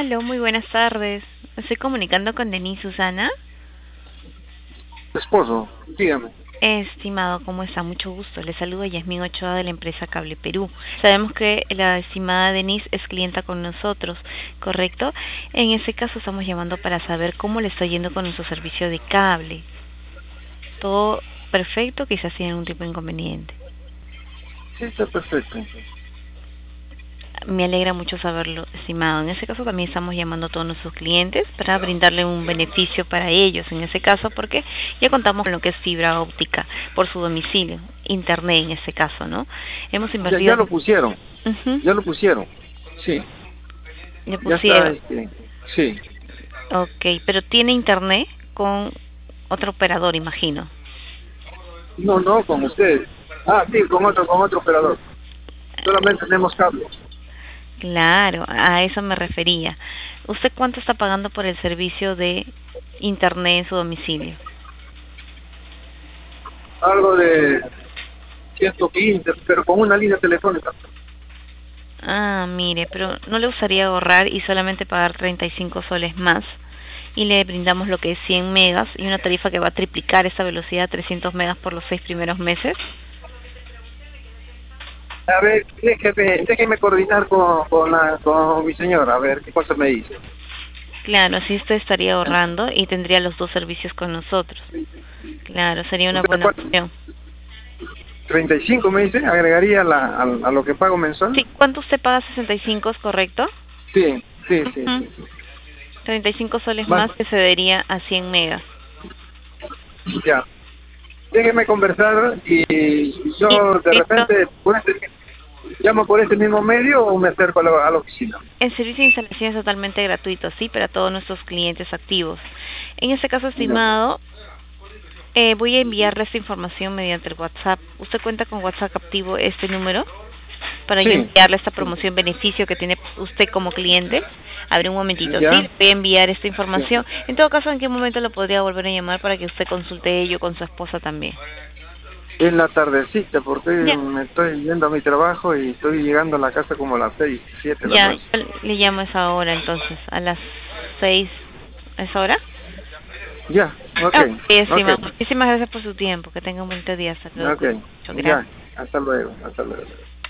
Aló, muy buenas tardes. Me estoy comunicando con Denise Susana. Esposo, dígame. Estimado, ¿cómo está? Mucho gusto. Le saluda Yasmín Ochoa de la empresa Cable Perú. Sabemos que la estimada Denise es clienta con nosotros, ¿correcto? En ese caso estamos llamando para saber cómo le está yendo con nuestro servicio de cable. ¿Todo perfecto? Quizás tiene algún tipo de inconveniente. Sí, está perfecto. Me alegra mucho saberlo, estimado. En ese caso también estamos llamando a todos nuestros clientes para brindarle un beneficio para ellos. En ese caso, porque ya contamos con lo que es fibra óptica por su domicilio, internet en ese caso, ¿no? Hemos Ya invertido. lo pusieron, Ujú. ya lo pusieron. Sí, Le ya está, pusieron. sí. Ok, pero tiene internet con otro operador, imagino. No, no, con ustedes. Ah, sí, con otro operador. Solamente tenemos cable. Claro, a eso me refería. ¿Usted cuánto está pagando por el servicio de internet en su domicilio? Algo de 115, pero con una línea telefónica. Ah, mire, pero ¿no le gustaría ahorrar y solamente pagar 35 soles más? Y le brindamos lo que es 100 megas y una tarifa que va a triplicar esa velocidad a 300 megas por los 6 primeros meses. A ver, déjeme coordinar con mi señora, a ver qué cosa me dice. Claro, así usted estaría ahorrando y tendría los dos servicios con nosotros. Claro, sería una ¿Usted buena opción. 35 me dice? ¿Agregaría a lo que pago mensual? Sí, ¿cuánto usted paga? 65, ¿es correcto? Sí, sí, sí, Ujú. sí, sí. 35 soles Más, más que se daría a 100 megas. ya. Déjeme conversar y Sí, yo de listo. repente llamo por este mismo medio o me acerco a la oficina. El servicio de instalación es totalmente gratuito, sí, para todos nuestros clientes activos. En este caso, Ya. estimado, voy a enviarle esta información mediante el WhatsApp. ¿Usted cuenta con WhatsApp activo este número? Para yo Sí, enviarle esta sí, promoción beneficio que tiene usted como cliente. Abre un momentito, ¿sí? ya, Voy a enviar esta ya. información. En todo caso, ¿en qué momento lo podría volver a llamar para que usted consulte ello con su esposa también? En la tardecita, porque Ya, me estoy yendo a mi trabajo y estoy llegando a la casa como a las 6, 7 de la ya, noche. yo le llamo a esa hora entonces, a las 6, ¿a esa hora? Ya, ok, Ok, ok, estimado. Muchísimas gracias por su tiempo. Que tenga un buen día. Hasta luego. ok, Muchas ya, gracias. hasta luego, hasta luego.